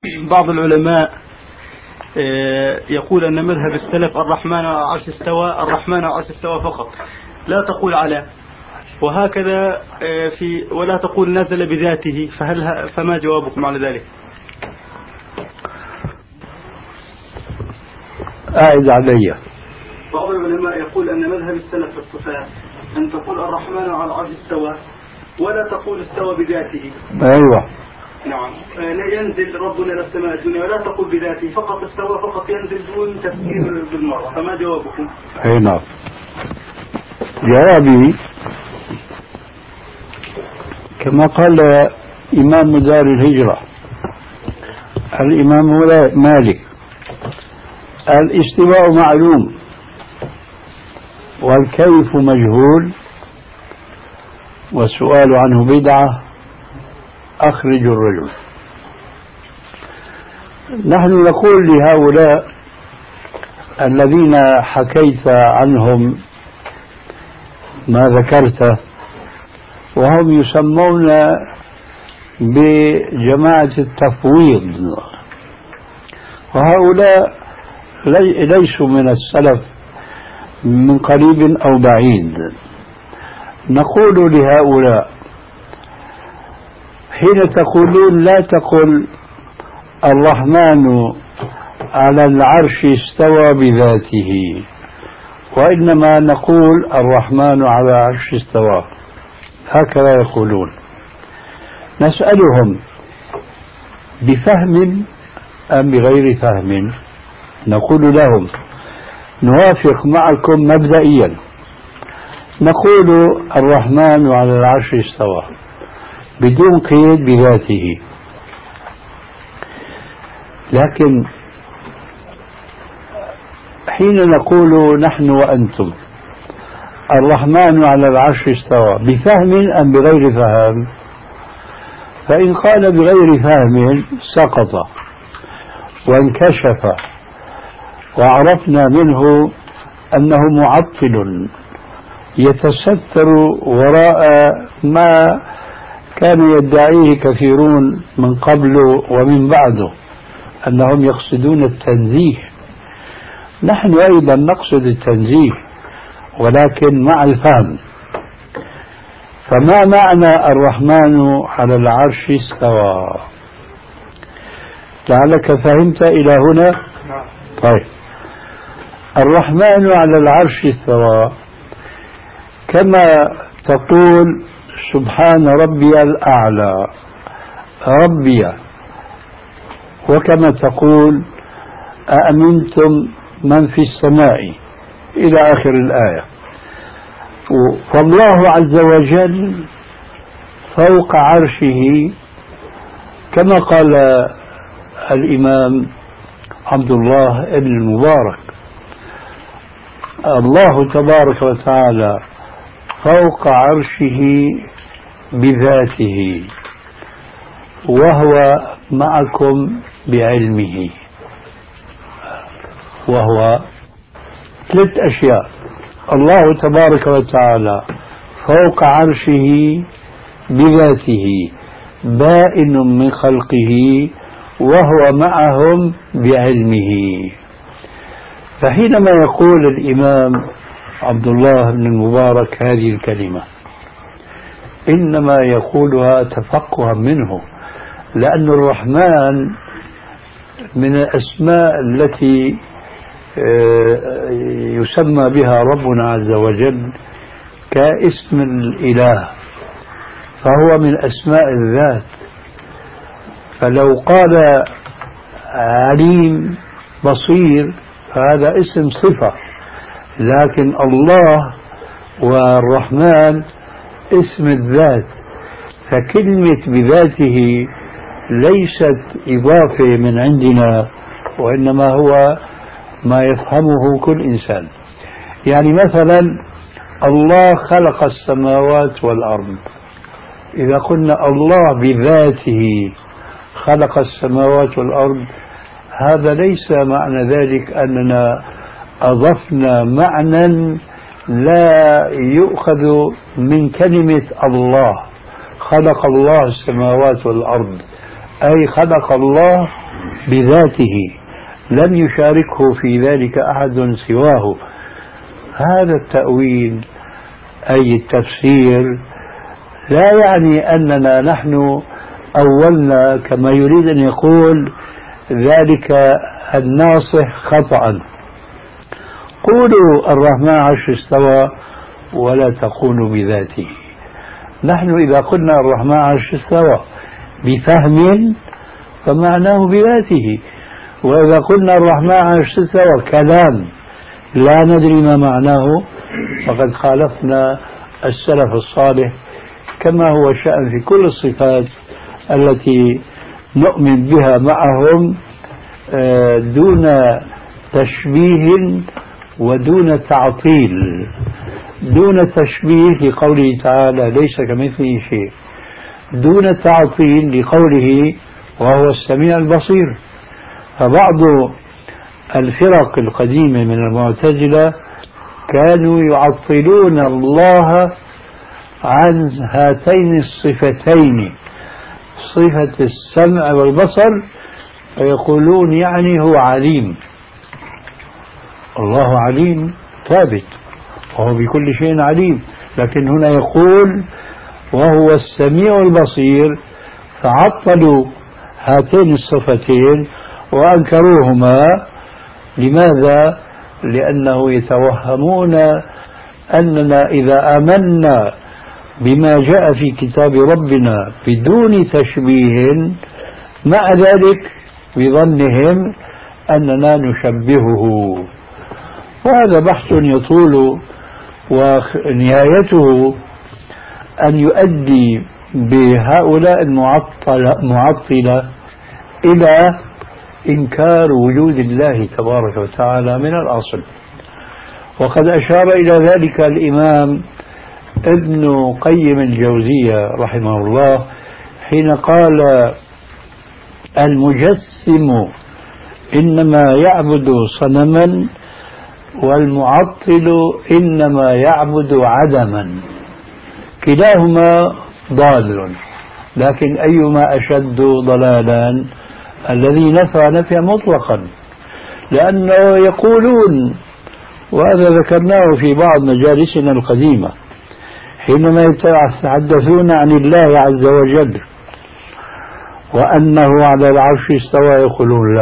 بعض العلماء يقول أن مذهب السلف الرحمن على العرش استوى، الرحمن على العرش استوى فقط، لا تقول على، وهكذا ولا تقول نزل بذاته. فما جوابكم على ذلك؟ أعد علي. بعض العلماء يقول أن مذهب السلف في الصفات أن تقول الرحمن على العرش استوى ولا تقول استوى بذاته. أيوة نعم، لا ينزل ربنا إلى السماء الدنيا ولا تقول بذاته، فقط استوى فقط ينزل دون تفسير بالمرة. فما جوابكم؟ أي نعم، جوابي كما قال إمام دار الهجرة الإمام مالك: الاستواء معلوم والكيف مجهول والسؤال عنه بدعة، أخرج الرجل. نحن نقول لهؤلاء الذين حكيت عنهم ما ذكرته، وهم يسمون بجماعة التفويض، وهؤلاء ليسوا من السلف من قريب أو بعيد. نقول لهؤلاء حين تقولون لا تقل الرحمن على العرش استوى بذاته، وإنما نقول الرحمن على العرش استوى، هكذا يقولون. نسألهم بفهم أم بغير فهم؟ نقول لهم نوافق معكم مبدئيا، نقول الرحمن على العرش استوى بدون قيد بذاته، لكن حين نقول نحن وأنتم الرحمن على العرش استوى بفهم أم بغير فهم؟ فإن قال بغير فهم سقط وانكشف، وعرفنا منه أنه معطل يتستر وراء ما كانوا يدعيه كثيرون من قبل ومن بعده أنهم يقصدون التنزيه. نحن أيضا نقصد التنزيه ولكن مع الفهم. فما معنى الرحمن على العرش استوى؟ لعلك فهمت إلى هنا؟ طيب، الرحمن على العرش استوى كما تقول سبحان ربي الأعلى ربي، وكما تقول أأمنتم من في السماء إلى آخر الآية. فالله عز وجل فوق عرشه كما قال الإمام عبد الله بن المبارك: الله تبارك وتعالى فوق عرشه بذاته وهو معكم بعلمه. وهو ثلاث أشياء: الله تبارك وتعالى فوق عرشه بذاته بائن من خلقه وهو معهم بعلمه. فحينما يقول الإمام عبد الله بن المبارك هذه الكلمة إنما يقولها تفقها منه، لأن الرحمن من الأسماء التي يسمى بها ربنا عز وجل كاسم الإله، فهو من أسماء الذات. فلو قال عليم بصير فهذا اسم صفة، لكن الله والرحمن اسم الذات، فكلمة بذاته ليست إضافة من عندنا، وإنما هو ما يفهمه كل إنسان. يعني مثلا الله خلق السماوات والأرض، إذا قلنا الله بذاته خلق السماوات والأرض، هذا ليس معنى ذلك أننا أضفنا معنى لا يؤخذ من كلمة الله. خلق الله السماوات والأرض، أي خلق الله بذاته لم يشاركه في ذلك أحد سواه. هذا التأويل أي التفسير لا يعني أننا نحن أولنا كما يريد أن يقول ذلك الناصح خطأ. قولوا الرحمن عرش استوى ولا تقولوا بذاته. نحن إذا قلنا الرحمن عرش استوى بفهم فمعناه بذاته، وإذا قلنا الرحمن عرش استوى كلام لا ندري ما معناه فقد خالفنا السلف الصالح، كما هو الشأن في كل الصفات التي نؤمن بها معهم دون تشبيه ودون تعطيل. دون تشبيه لقوله تعالى ليس كمثله شيء، دون تعطيل لقوله وهو السميع البصير. فبعض الفرق القديمة من المعتزلة كانوا يعطلون الله عن هاتين الصفتين، صفة السمع والبصر، ويقولون يعني هو عليم. الله عليم ثابت وهو بكل شيء عليم، لكن هنا يقول وهو السميع البصير، فعطلوا هاتين الصفتين وأنكروهما. لماذا؟ لأنه يتوهمون أننا إذا آمنا بما جاء في كتاب ربنا بدون تشبيه مع ذلك بظنهم أننا نشبهه. وهذا بحث يطول ونهايته أن يؤدي بهؤلاء المعطلة إلى إنكار وجود الله تبارك وتعالى من الأصل. وقد أشار إلى ذلك الإمام ابن قيم الجوزية رحمه الله حين قال المجسم إنما يعبد صنما والمعطل إنما يعبد عدما، كلاهما ضال، لكن أيما أشد ضلالا؟ الذي نفى نفيا مطلقا، لأنه يقولون، وهذا ذكرناه في بعض مجالسنا القديمة، حينما يتحدثون عن الله عز وجل وأنه على العرش استوى يقولون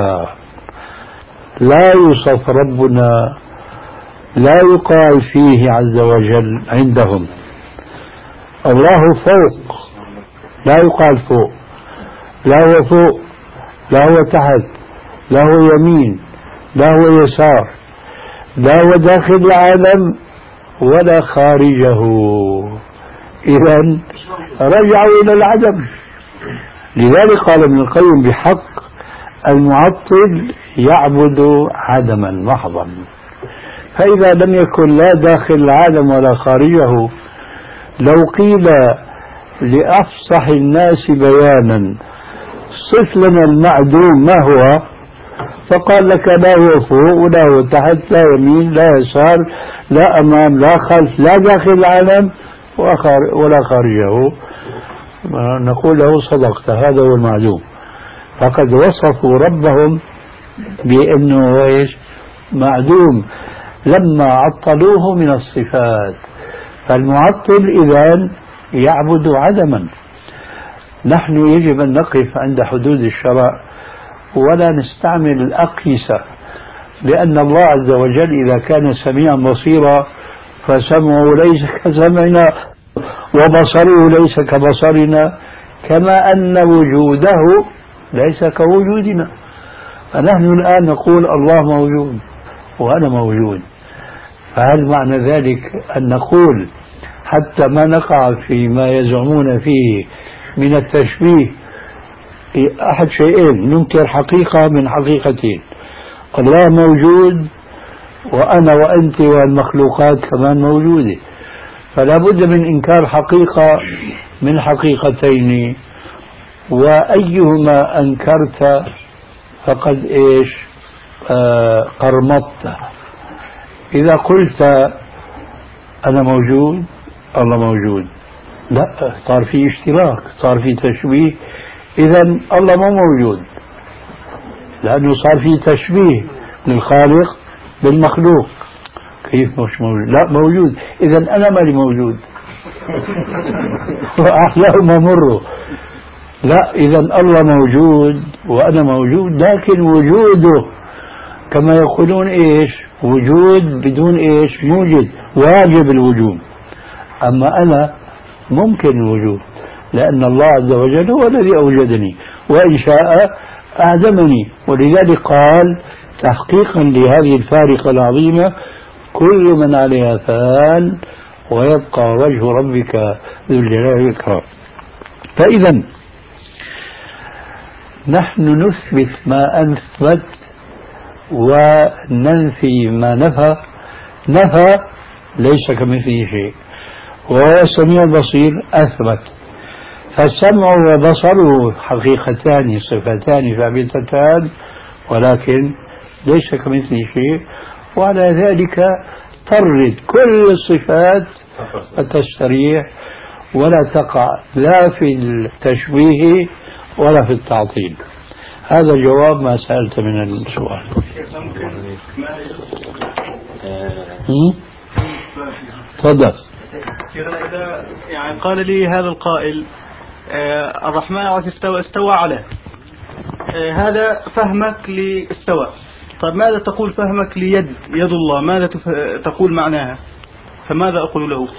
لا يوصف ربنا، لا يقال فيه عز وجل عندهم الله فوق، لا يقال فوق، لا هو فوق، لا هو تحت، لا هو يمين، لا هو يسار، لا هو داخل العالم ولا خارجه. إذن رجعوا إلى العدم. لذلك قال ابن القيم بحق المعطل يعبد عدما محضا. فإذا لم يكن لا داخل العالم ولا خارجه، لو قيل لأفصح الناس بيانا صف لنا المعدوم ما هو، فقال لك لا هو فوق ولا هو تحت، لا يمين لا يسار، لا أمام لا خلف، لا داخل العالم ولا خارجه، نقول له صدقت، هذا هو المعدوم. فقد وصفوا ربهم بأنه إيش؟ معدوم لما عطلوه من الصفات. فالمعطل إذن يعبد عدما. نحن يجب أن نقف عند حدود الشرع ولا نستعمل الأقيسة، لأن الله عز وجل إذا كان سميعا بصيرا فسمعه ليس كسمعنا وبصره ليس كبصرنا، كما أن وجوده ليس كوجودنا. فنحن الآن نقول الله موجود وأنا موجود، فهل معنى ذلك أن نقول حتى ما نقع فيما يزعمون فيه من التشبيه أحد شيئين، ننكر حقيقة من حقيقتين، الله موجود وأنا وأنت والمخلوقات كمان موجودة، فلا بد من إنكار حقيقة من حقيقتين، وأيهما أنكرت فقد إيش قرمطت. إذا قلت أنا موجود الله موجود، لا، صار في اشتراك، صار في تشبيه، إذن الله مو موجود. لأنه صار في تشبيه للخالق بالمخلوق. كيف مش موجود؟ لا موجود. إذا أنا مالي موجود وأحلام مره. لا، إذا الله موجود وأنا موجود، لكن وجوده كما يقولون إيش؟ وجود بدون إيش؟ موجد، واجب الوجود. أما أنا ممكن الوجود، لأن الله عز وجل هو الذي أوجدني، وإن شاء أعدمني. ولذلك قال تحقيقا لهذه الفارقة العظيمة: كل من عليها فان ويبقى وجه ربك ذو الجلال والإكرام. فإذا نحن نثبت ما أثبت وننفي ما نفى. نفى ليس كمثله شيء، وهو السميع البصير أثبت. فالسمع وبصره حقيقتان صفتان ثابتتان، ولكن ليس كمثله شيء. وعلى ذلك ترد كل الصفات التستريح، ولا تقع لا في التشبيه ولا في التعطيل. هذا جواب ما سألت من السؤال. تفضل. يعني قال لي هذا القائل الرحمن على استوى على هذا فهمك لاستوى. طيب ماذا تقول فهمك ليد الله؟ ماذا تقول معناها؟ فماذا أقول له؟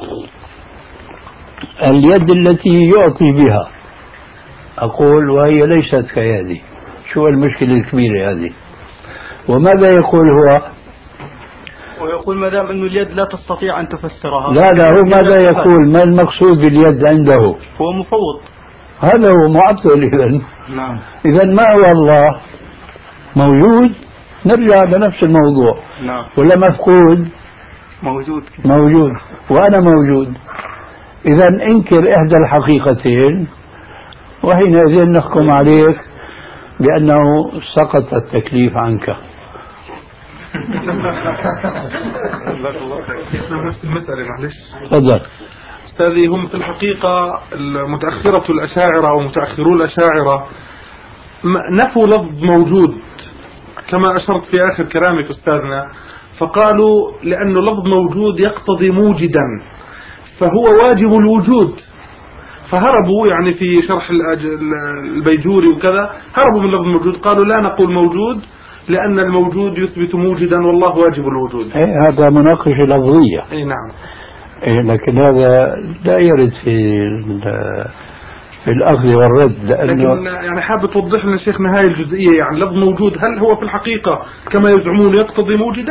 اليد التي يعطي بها أقول وهي ليست كيدي. شو المشكلة الكبيرة هذه؟ وماذا يقول هو؟ ويقول ما دام أن اليد لا تستطيع أن تفسرها. لا هو ماذا يقول؟ ما المقصود باليد عنده؟ هو مفوض. هذا هو معطل. إذن نعم. إذن ما هو الله؟ موجود. نرجع لنفس الموضوع. نعم. ولا مفقود؟ موجود وأنا موجود. إذا انكر إحدى الحقيقتين وحينئذ نحكم عليك بأنه سقط التكليف عنك. نفس المسألة معلش. تفضل. أستاذي، هم في الحقيقة متأخرة الأشاعرة ومتأخرو الأشاعرة نفوا لفظ موجود كما أشرت في آخر كلامك أستاذنا، فقالوا لأنه لفظ موجود يقتضي موجدا فهو واجب الوجود، فهربوا يعني في شرح البيجوري وكذا هربوا من لفظ موجود، قالوا لا نقول موجود لأن الموجود يثبت موجدا والله واجب الوجود. هذا مناقشة لفظية. نعم. لكن هذا لا يرد في الأخذ والرد، لأنه لكن يعني حابب توضح لنا شيخنا هاي الجزئية، يعني لفظ موجود هل هو في الحقيقة كما يزعمون يقتضي موجدا؟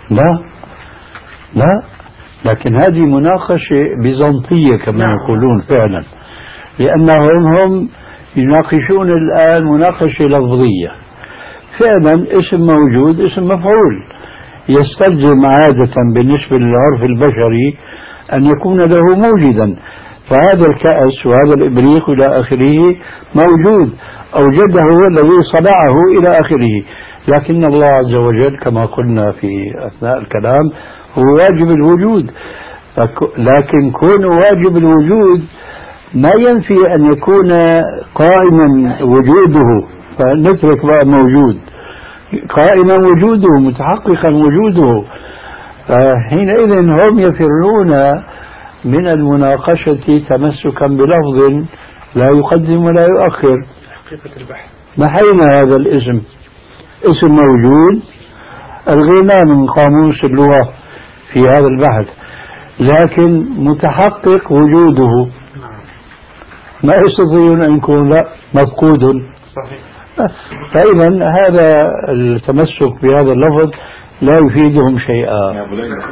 لا، لكن هذه مناقشة بيزنطية كما يقولون فعلا، لأنهم يناقشون الآن مناقشة لفظية. فعلا اسم موجود اسم مفعول، يستلزم عادة بالنسبة للعرف البشري أن يكون له موجدا، فهذا الكأس وهذا الإبريق إلى آخره موجود، أوجده هو الذي صنعه إلى آخره. لكن الله عز وجل كما قلنا في أثناء الكلام هو واجب الوجود، لكن كون واجب الوجود ما ينفي أن يكون قائما وجوده، فنترك بقى موجود، قائما وجوده متحققا وجوده. حينئذ هم يفرون من المناقشة تمسكا بلفظ لا يقدم ولا يؤخر. حقيقة البحث محينا هذا الاسم، اسم موجود الغنى من قاموس اللغة في هذا البحث، لكن متحقق وجوده ما يستطيعون أن يكون لا مفقود. صحيح. فإذا هذا التمسك بهذا اللفظ لا يفيدهم شيئا.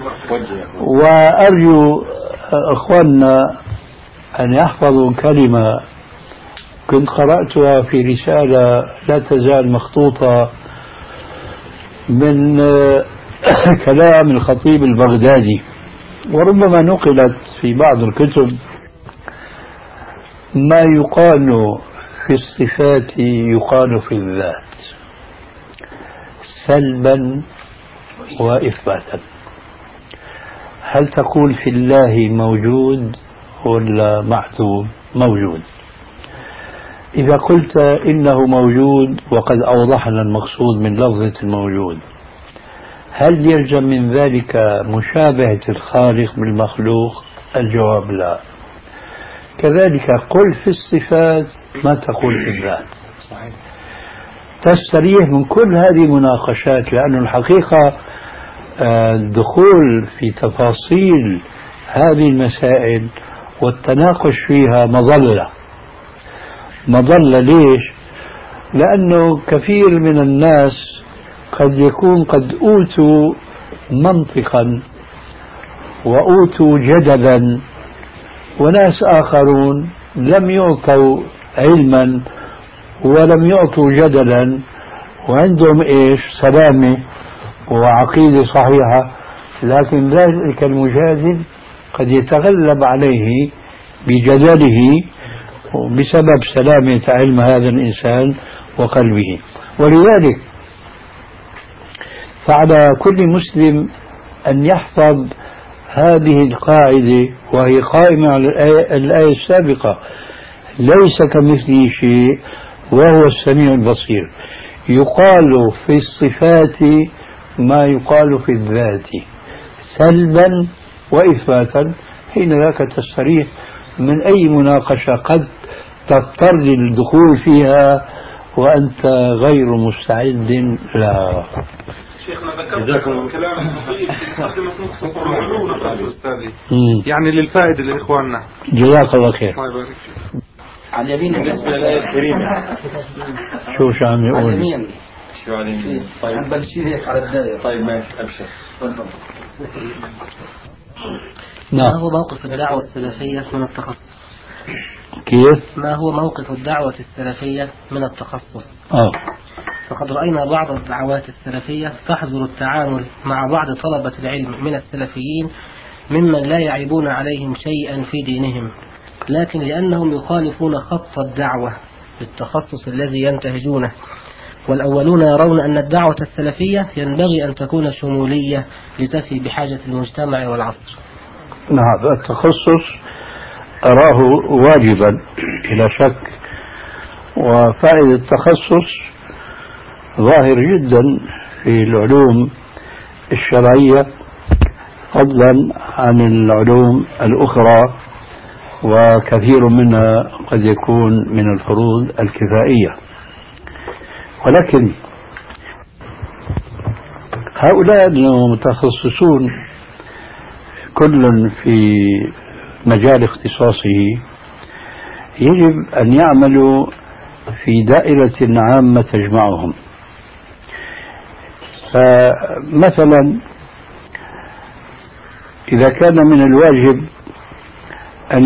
وأرجو أخواننا أن يحفظوا كلمة كنت قرأتها في رسالة لا تزال مخطوطة من كلام الخطيب البغدادي، وربما نقلت في بعض الكتب. ما يقال في الصفات يقال في الذات سلبا وإثباتا. هل تقول في الله موجود ولا معدوم؟ موجود. إذا قلت إنه موجود وقد أوضحنا المقصود من لفظة الموجود، هل يلزم من ذلك مشابهة الخالق بالمخلوق؟ الجواب لا. كذلك قل في الصفات ما تقول في الذات. تستريح من كل هذه المناقشات، لأن الحقيقة الدخول في تفاصيل هذه المسائل والتناقش فيها مظلة. ليش؟ لأنه كثير من الناس قد يكون قد أوتوا منطقا وأوتوا جدلا، وناس آخرون لم يعطوا علما ولم يعطوا جدلا، وعندهم إيش؟ سلامة وعقيدة صحيحة، لكن ذلك المجادل قد يتغلب عليه بجدله بسبب سلامة علم هذا الإنسان وقلبه. ولذلك فعلى كل مسلم أن يحفظ هذه القاعدة، وهي قائمة على الآية السابقة: ليس كمثله شيء وهو السميع البصير. يقال في الصفات ما يقال في الذات سلبا وإثباتا، حين ذاك تستريح من أي مناقشة قد تضطر للدخول فيها وأنت غير مستعد لها. شيخنا ذكرت كلام خطير في مقدمة مختصر العلوم أستاذي، يعني للفائدة لإخواننا. جزاك الله خير. الله يبارك فيك. على اليمين بالنسبة للآية الكريمة. شو عم يقول؟ على اليمين. شو على اليمين؟ طيب بلشي هيك على الدائرة. طيب ماشي أبشر. ما هو موقف الدعوة السلفية من التخصص؟ كيف؟ ما هو موقف الدعوة السلفية من التخصص؟ فقد رأينا بعض الدعوات السلفية تحظر التعامل مع بعض طلبة العلم من السلفيين ممن لا يعيبون عليهم شيئا في دينهم، لكن لأنهم يخالفون خط الدعوة بالتخصص الذي ينتهجونه. والأولون يرون أن الدعوة السلفية ينبغي أن تكون شمولية لتفي بحاجة المجتمع والعصر. نعم، التخصص أراه واجبا بلا شك، وفائدة التخصص ظاهر جدا في العلوم الشرعية فضلا عن العلوم الأخرى، وكثير منها قد يكون من الفروض الكفائية. ولكن هؤلاء المتخصصون كل في مجال اختصاصه يجب أن يعملوا في دائرة عامة تجمعهم. فمثلا إذا كان من الواجب أن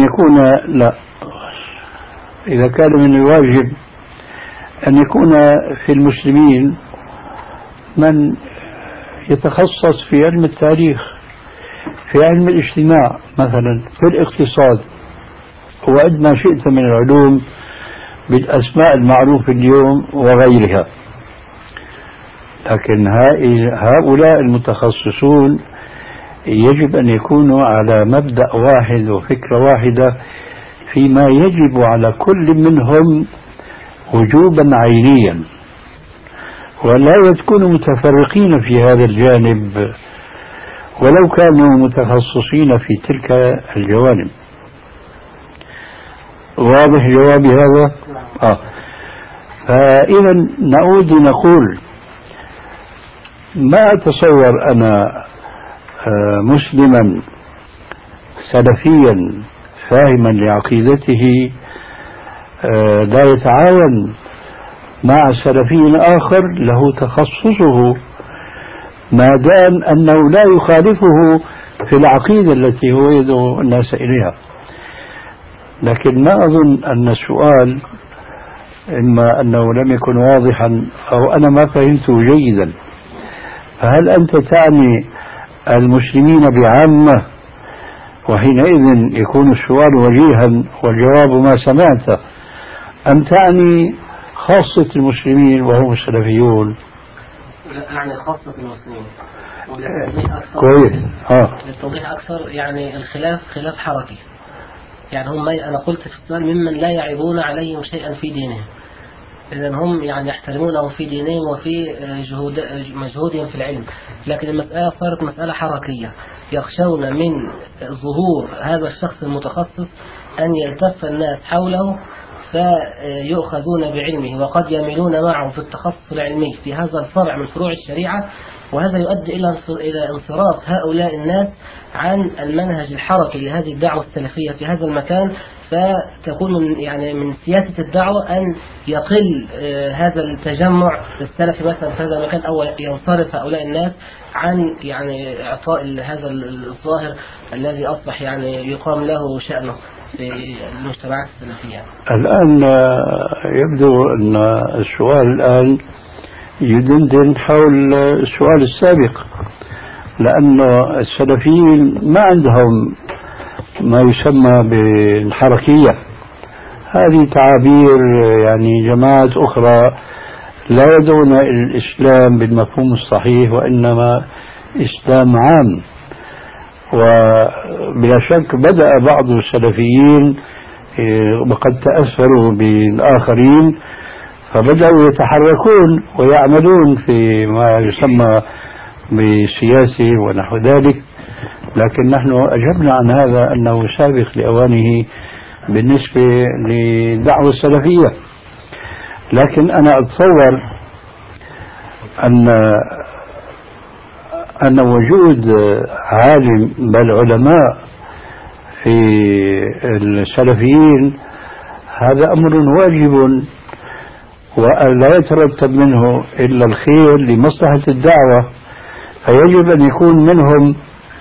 يكون في المسلمين من يتخصص في علم التاريخ، في علم الاجتماع، مثلا في الاقتصاد، وقد ما شئت من العلوم بالأسماء المعروفة اليوم وغيرها. لكن هؤلاء المتخصصون يجب أن يكونوا على مبدأ واحد وفكرة واحدة فيما يجب على كل منهم وجوبا عينيا، ولا يكونوا متفرقين في هذا الجانب ولو كانوا متخصصين في تلك الجوانب. واضح جوابي هذا؟ فإذا نعود نقول ما أتصور أنا مسلما سلفيا فاهما لعقيدته لا يتعاون مع سلفي آخر له تخصصه، ما دام أنه لا يخالفه في العقيدة التي هو يدعو الناس إليها. لكن ما أظن أن السؤال إما أنه لم يكن واضحا أو أنا ما فهمته جيدا. فهل أنت تعني المسلمين بعامة، وحينئذ يكون السؤال وجيها والجواب ما سمعت، أم تعني خاصة المسلمين وهم السلفيون؟ لا، يعني خاصة المسلمين. كويس. للتوضيح أكثر، يعني الخلاف خلاف حركي، يعني هم أنا قلت في السؤال ممن لا يعيبون عليهم شيئا في دينهم، إذن هم يعني يحترمونهم في دينهم وفي مجهودهم في العلم، لكن المسألة صارت مسألة حركية، يخشون من ظهور هذا الشخص المتخصص أن يلتف الناس حوله فيؤخذون بعلمه، وقد يميلون معه في التخصص العلمي في هذا الفرع من فروع الشريعة، وهذا يؤدي إلى انصراف هؤلاء الناس عن المنهج الحركي لهذه الدعوة السلفية في هذا المكان، فتكون يعني من سياسة الدعوة أن يقل هذا التجمع السلفي مثلا في هذا المكان، أو ينصرف هؤلاء الناس عن يعني إعطاء هذا الظاهر الذي أصبح يعني يقام له شأنه في المجتمعات السلفية. الآن يبدو أن السؤال الآن يدندن حول السؤال السابق، لأن السلفيين ما عندهم ما يسمى بالحركية، هذه تعابير يعني جماعات أخرى لا يدعون الإسلام بالمفهوم الصحيح، وإنما إسلام عام. وبلا شك بدأ بعض السلفيين وقد تأثروا بالآخرين فبدأوا يتحركون ويعملون في ما يسمى بالسياسة ونحو ذلك، لكن نحن أجبنا عن هذا أنه سابق لأوانه بالنسبة للدعوة السلفية. لكن أنا أتصور أن وجود عالم بل علماء في السلفيين هذا أمر واجب ولا يترتب منه إلا الخير لمصلحة الدعوة، فيجب أن يكون منهم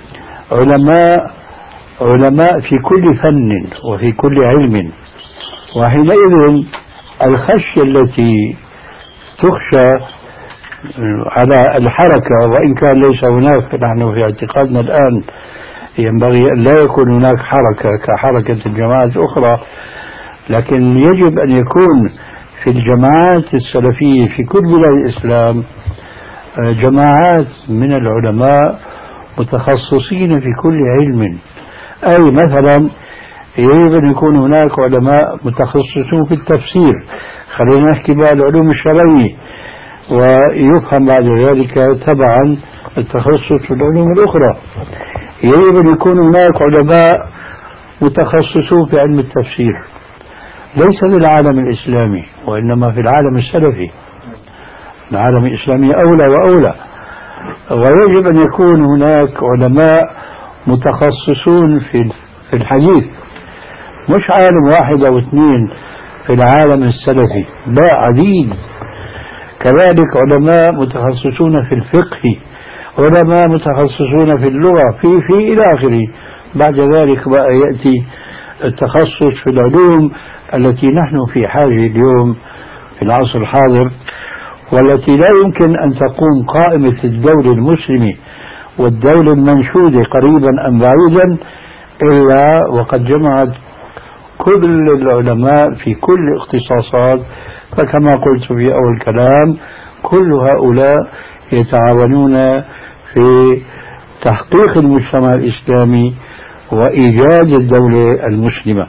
علماء في كل فن وفي كل علم. وحينئذ الخشية التي تخشى على الحركة، وإن كان ليس هناك، نحن في اعتقادنا الآن ينبغي أن لا يكون هناك حركة كحركة الجماعات الأخرى، لكن يجب أن يكون في الجماعات السلفية في كل بلاد الإسلام جماعات من العلماء متخصصين في كل علم. أي مثلا يجب أن يكون هناك علماء متخصصون في التفسير، خلينا نحكي بقى العلوم الشرعية، ويفهم بعد ذلك تبعا التخصص في العلوم الأخرى. يجب أن يكون هناك علماء متخصصون في علم التفسير، ليس في العالم الإسلامي وإنما في العالم السلفي. العالم الإسلامي أولى وأولى. ويجب أن يكون هناك علماء متخصصون في الحديث، مش عالم واحد أو اثنين في العالم السلفي، لا عديد. كذلك علماء متخصصون في الفقه، علماء متخصصون في اللغة، في إلى آخره. بعد ذلك بقى يأتي التخصص في العلوم التي نحن في حاجة اليوم في العصر الحاضر، والتي لا يمكن أن تقوم قائمة الدولة المسلمة والدولة المنشودة قريبا أم بعيدا إلا وقد جمعت كل العلماء في كل اختصاصات. فكما قلت في أول كلام، كل هؤلاء يتعاونون في تحقيق المجتمع الإسلامي وإيجاد الدولة المسلمة.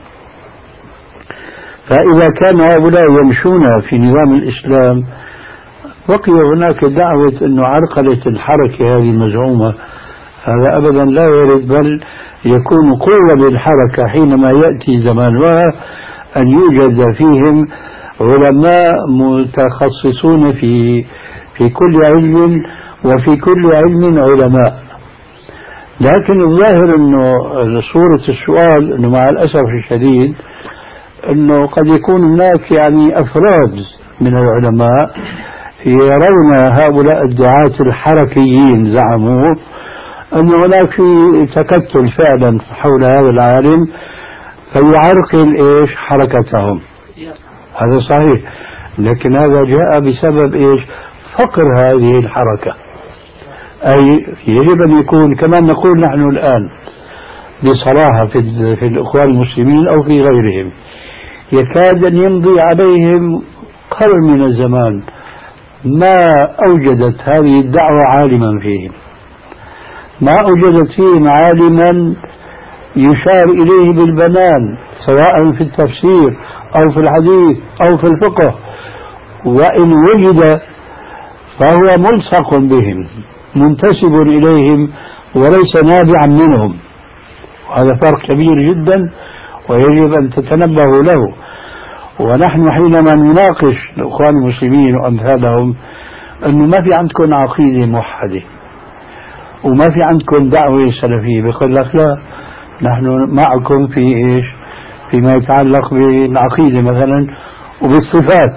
فإذا كان هؤلاء يمشون في نظام الإسلام بقي هناك دعوة أنه عرقلة الحركة هذه المزعومة، هذا أبدا لا يرد، بل يكون قوة للحركة حينما يأتي زمانها أن يوجد فيهم علماء متخصصون في كل علم، وفي كل علم علماء. لكن الظاهر أنه صورة السؤال أنه مع الأسف الشديد أنه قد يكون هناك يعني أفراد من العلماء يرون هؤلاء الدعاة الحركيين زعموا أن هناك في تكتل فعلا حول هذا العالم فيعرقل حركتهم. هذا صحيح، لكن هذا جاء بسبب فقر هذه الحركة. أي يجب أن يكون كما نقول نحن الآن بصراحة في الإخوان المسلمين أو في غيرهم، يكاد أن يمضي عليهم قرن من الزمان ما أوجدت هذه الدعوة عالما فيهم، ما أوجدت فيهم عالما يشار إليه بالبنان سواء في التفسير أو في الحديث أو في الفقه، وإن وجد فهو ملصق بهم منتسب إليهم وليس نابعا منهم. وهذا فرق كبير جدا ويجب أن تتنبهوا له. ونحن حينما نناقش الإخوان المسلمين وأمثالهم أنه ما في عندكم عقيدة موحدة وما في عندكم دعوة سلفية، بيقول لك لا، نحن معكم في إيش؟ فيما يتعلق بالعقيدة مثلا وبالصفات.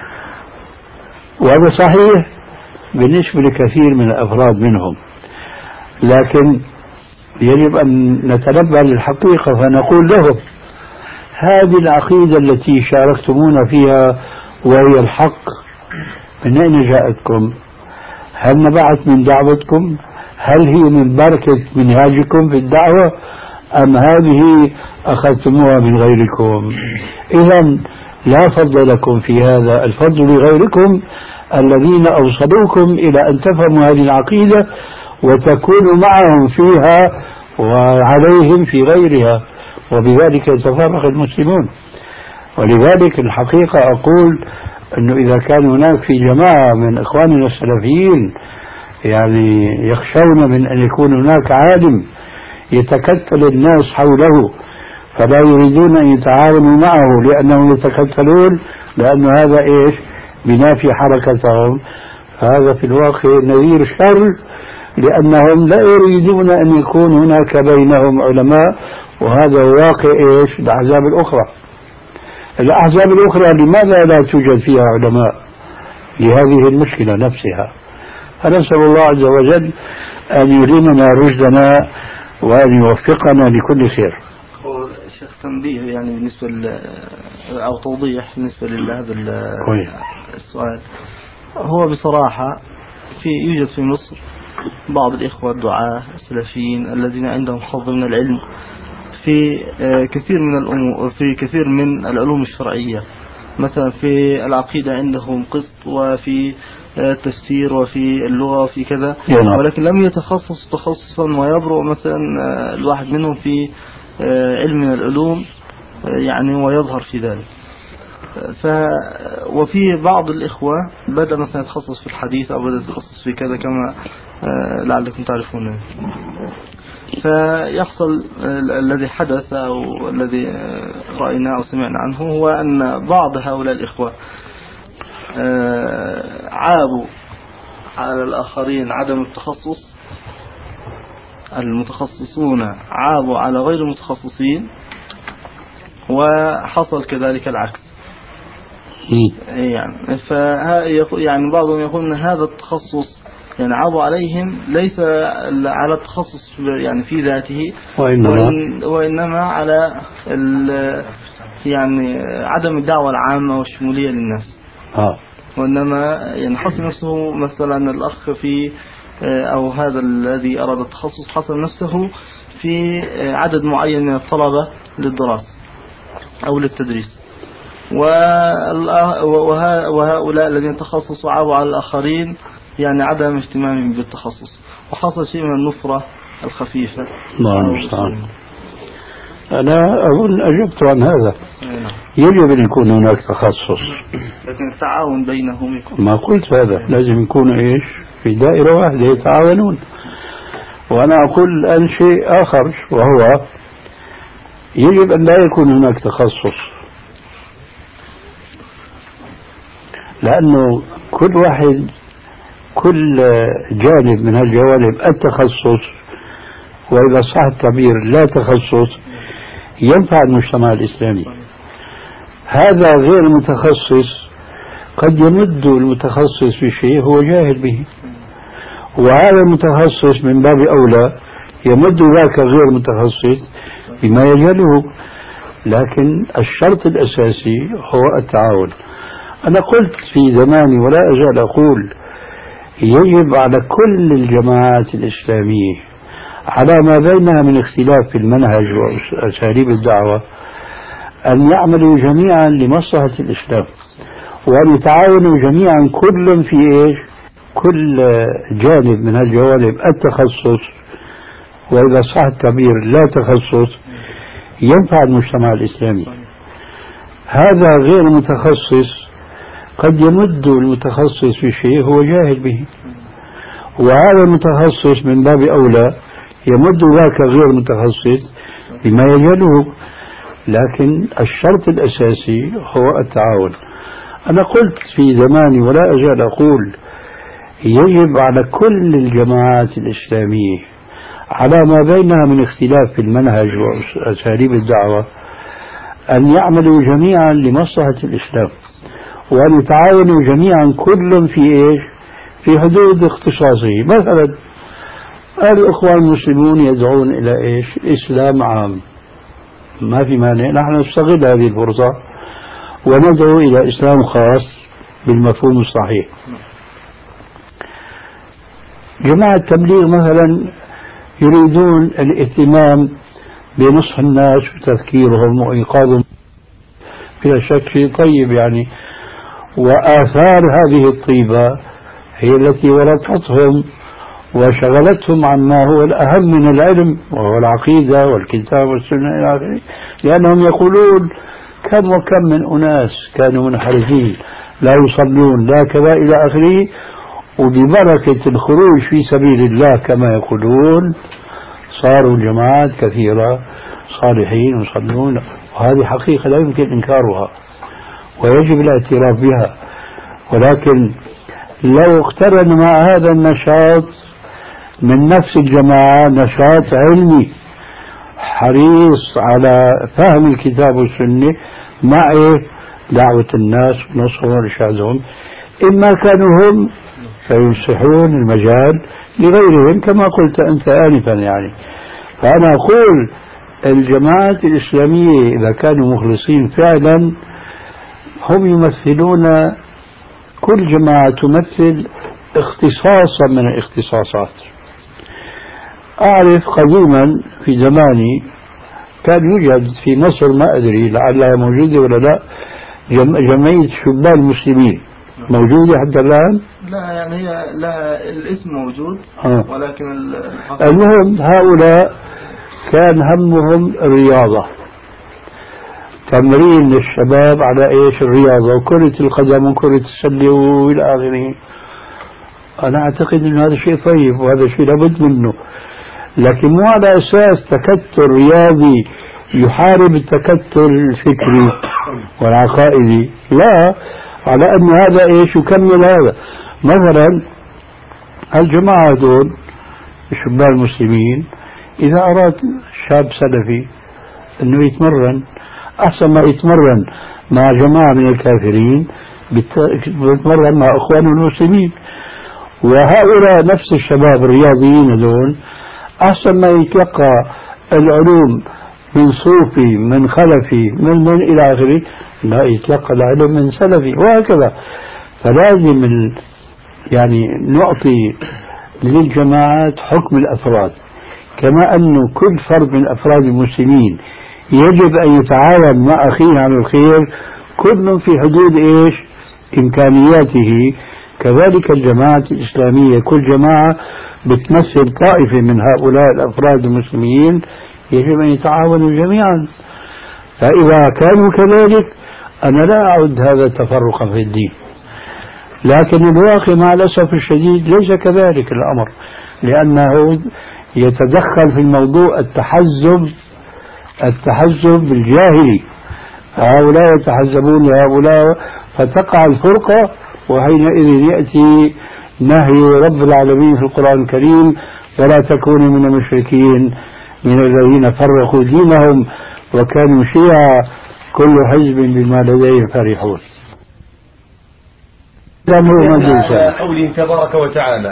وهذا صحيح بالنسبة لكثير من الأفراد منهم، لكن يجب أن نتنبه للحقيقة فنقول لهم هذه العقيدة التي شاركتمونا فيها وهي الحق من أين جاءتكم؟ هل نبعت من دعوتكم؟ هل هي من بركة منهاجكم في الدعوة أم هذه أخذتموها من غيركم؟ إذا لا فضل لكم في هذا، الفضل لغيركم الذين أوصلوكم إلى أن تفهموا هذه العقيدة وتكونوا معهم فيها وعليهم في غيرها، وبذلك يتفرق المسلمون. ولذلك الحقيقة أقول أنه إذا كان هناك في جماعة من إخواننا السلفيين يعني يخشون من أن يكون هناك عالم يتكتل الناس حوله فلا يريدون أن يتعاونوا معه لأنهم يتكتلون، لأن هذا إيش؟ بنافي حركتهم. هذا في الواقع نذير شر، لأنهم لا يريدون أن يكون هناك بينهم علماء، وهذا واقع إيش؟ الأحزاب الأخرى. الأحزاب الأخرى لماذا لا توجد فيها علماء؟ لهذه المشكلة نفسها. فنسأل الله عز وجل أن يلهمنا رشدنا وأن يوفقنا لكل خير. شيخ تنبيه يعني بالنسبة أو توضيح بالنسبة لهذا السؤال. هو بصراحة يوجد في مصر بعض الإخوة الدعاة السلفيين الذين عندهم حظ من العلم في كثير من الأمور، في كثير من العلوم الشرعية، مثلا في العقيدة عندهم قسط، وفي التفسير، وفي اللغة، وفي كذا، ولكن لم يتخصص تخصصا ويبرع مثلا الواحد منهم في علم من العلوم يعني ويظهر في ذلك. وفي بعض الإخوة بدأ مثلا يتخصص في الحديث أو بدأ يتخصص في كذا كما لعلكم تعرفون. فيحصل الذي حدث أو الذي رأينا أو سمعنا عنه هو أن بعض هؤلاء الإخوة عابوا على الآخرين عدم التخصص، المتخصصون عابوا على غير المتخصصين، وحصل كذلك العكس. يعني بعضهم يقول أن هذا التخصص يعني عابوا عليهم ليس على التخصص يعني في ذاته، وإنما على يعني عدم الدعوة العامة والشمولية للناس. وإنما يعني حصل نفسه مثلا الأخ في أو هذا الذي أراد التخصص حصل نفسه في عدد معين من الطلبة للدراسة أو للتدريس، وهؤلاء الذين تخصصوا عابوا على الآخرين يعني عدم اهتمامهم بالتخصص، وحصل شيء من النفرة الخفيفة. الله المستعان. أنا أظن أجبت عن هذا. يجب أن يكون هناك تخصص، لكن التعاون بينهم يكون. ما قلت هذا، لازم يكونوا إيش؟ في دائرة واحدة يتعاونون. وأنا أقول الآن شيء آخر، وهو يجب أن لا يكون هناك تخصص، لأنه كل واحد كل جانب من هالجوانب التخصص، وإذا صح التعبير لا تخصص، ينفع المجتمع الإسلامي. هذا غير المتخصص قد يمد المتخصص بشيء هو جاهل به، وهذا المتخصص من باب أولى يمد ذاك غير متخصص بما يجهله. لكن الشرط الأساسي هو التعاون. أنا قلت في زماني ولا أزال أقول يجب على كل الجماعات الإسلامية على ما بينها من اختلاف في المنهج وأساليب الدعوة أن يعملوا جميعا لمصلحة الإسلام، وأن يتعاونوا جميعا كل في إيش؟ كل جانب من الجوانب التخصص وإذا صح التعبير لا تخصص ينفع المجتمع الإسلامي. هذا غير متخصص قد يمد المتخصص في شيء هو جاهل به، وهذا المتخصص من باب أولى يمد ذاك غير متخصص بما يجهله. لكن الشرط الأساسي هو التعاون. أنا قلت في زماني ولا أزال أقول يجب على كل الجماعات الإسلامية على ما بينها من اختلاف في المنهج وأساليب الدعوة أن يعملوا جميعا لمصلحة الإسلام، وأن يتعاونوا جميعا كل في إيش؟ في حدود اختصاصه. مثلا الإخوان المسلمون يدعون إلى إيش؟ إسلام عام، ما في مانع نحن نستغل هذه الفرصة وندعو إلى إسلام خاص بالمفهوم الصحيح. جماعة التبليغ مثلا يريدون الاهتمام بنصح الناس وتذكيرهم وإيقاظهم، بلا شك شيء طيب يعني، وآثار هذه الطيبة هي التي ورطتهم وشغلتهم عما هو الأهم من العلم وهو العقيدة والكتاب والسنة إلى آخره، لأنهم يقولون كم وكم من أناس كانوا منحرفين لا يصلون لا كذا إلى آخره، وببركة الخروج في سبيل الله كما يقولون صاروا جماعات كثيرة صالحين يصلون. وهذه حقيقة لا يمكن إنكارها ويجب الاعتراف بها. ولكن لو اقترن مع هذا النشاط من نفس الجماعة نشاط علمي حريص على فهم الكتاب والسنة مع دعوة الناس ونصرهم وإرشادهم، إما كانوا هم فيمسحون المجال لغيرهم كما قلت أنت آنفا يعني. فأنا أقول الجماعات الإسلامية إذا كانوا مخلصين فعلا هم يمثلون، كل جماعة تمثل اختصاصا من الاختصاصات. أعرف قديما في زماني كان يوجد في مصر، ما أدري لعلها موجودة ولا لا، جمعية شبان المسلمين موجودة حتى الآن؟ لا يعني هي لا الاسم موجود ولكن المهم هؤلاء كان همهم الرياضة، تمرين للشباب على ايش؟ الرياضة وكرة القدم وكرة السلة والى اخره. انا اعتقد ان هذا شيء طيب وهذا شيء لابد منه، لكن مو على اساس تكتل رياضي يحارب التكتل الفكري والعقائدي، لا، على ان هذا ايش يكمل هذا. مثلا الجماعة دول الشباب المسلمين اذا اراد شاب سلفي انه يتمرن أحسن ما يتمرن مع جماعة من الكافرين يتمرن مع أخوانه المسلمين. وهؤلاء نفس الشباب الرياضيين دول أحسن ما يتلقى العلوم من صوفي من خلفي من إلى آخره، لا يتلقى العلم من سلفي وهكذا. فلازم يعني نعطي للجماعات حكم الأفراد، كما أنه كل فرد من أفراد المسلمين يجب أن يتعاون مع أخيه على الخير كل في حدود إيش؟ إمكانياته. كذلك الجماعة الإسلامية كل جماعة بتمثل طائفة من هؤلاء الأفراد المسلمين يجب أن يتعاونوا جميعا. فإذا كانوا كذلك أنا لا أعد هذا تفرقا في الدين، لكن الواقع مع الأسف الشديد ليس كذلك الأمر، لأنه يتدخل في الموضوع التحزب الجاهلي، هؤلاء يتحزبون لهؤلاء فتقع الفرقة، وحينئذ يأتي نهي رب العالمين في القرآن الكريم ولا تكونوا من المشركين من الذين فرقوا دينهم وكانوا شيعا كل حزب بما لديهم فرحون. قوله تبارك وتعالى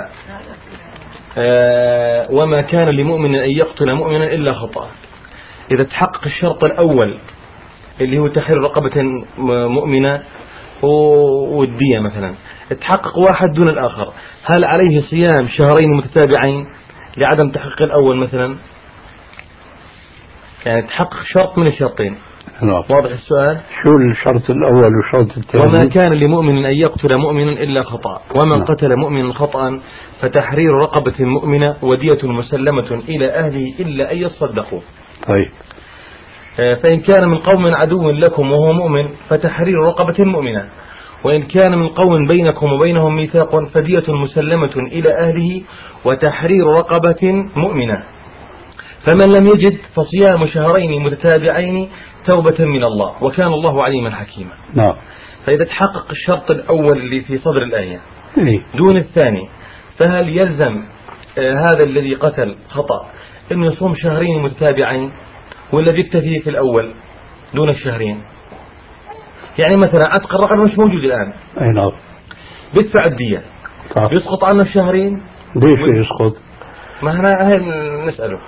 وما كان لمؤمن أن يقتل مؤمنا إلا خطأ. إذا تحقق الشرط الأول اللي هو تحرير رقبة مؤمنة والدية مثلا، تحقق واحد دون الآخر، هل عليه صيام شهرين متتابعين لعدم تحقيق الأول مثلا؟ يعني تحقق شرط من الشرطين. واضح السؤال؟ شو الشرط الأول والشرط الثاني؟ وما كان لمؤمن أن يقتل مؤمنا إلا خطأ، ومن قتل مؤمنا خطأ فتحرير رقبة مؤمنة ودية مسلمة إلى أهله إلا أن يصدقوا. طيب. فإن كان من قوم عدو لكم وهو مؤمن فتحرير رقبة مؤمنة، وإن كان من قوم بينكم وبينهم ميثاق فدية مسلمة إلى أهله وتحرير رقبة مؤمنة. فمن لم يجد فصيام شهرين متتابعين توبة من الله وكان الله عليما حكيما. نعم. فإذا تحقق الشرط الأول اللي في صدر الآية دون الثاني، فهل يلزم هذا الذي قتل خطأ أن يصوم شهرين متتابعين، ولا بيكتفي في الأول دون الشهرين؟ يعني مثلا عتق الرقبة مش موجود الآن، أي نعم، بيدفع الدية، يسقط عنه الشهرين. ليش يسقط؟ ما هنا نسأله.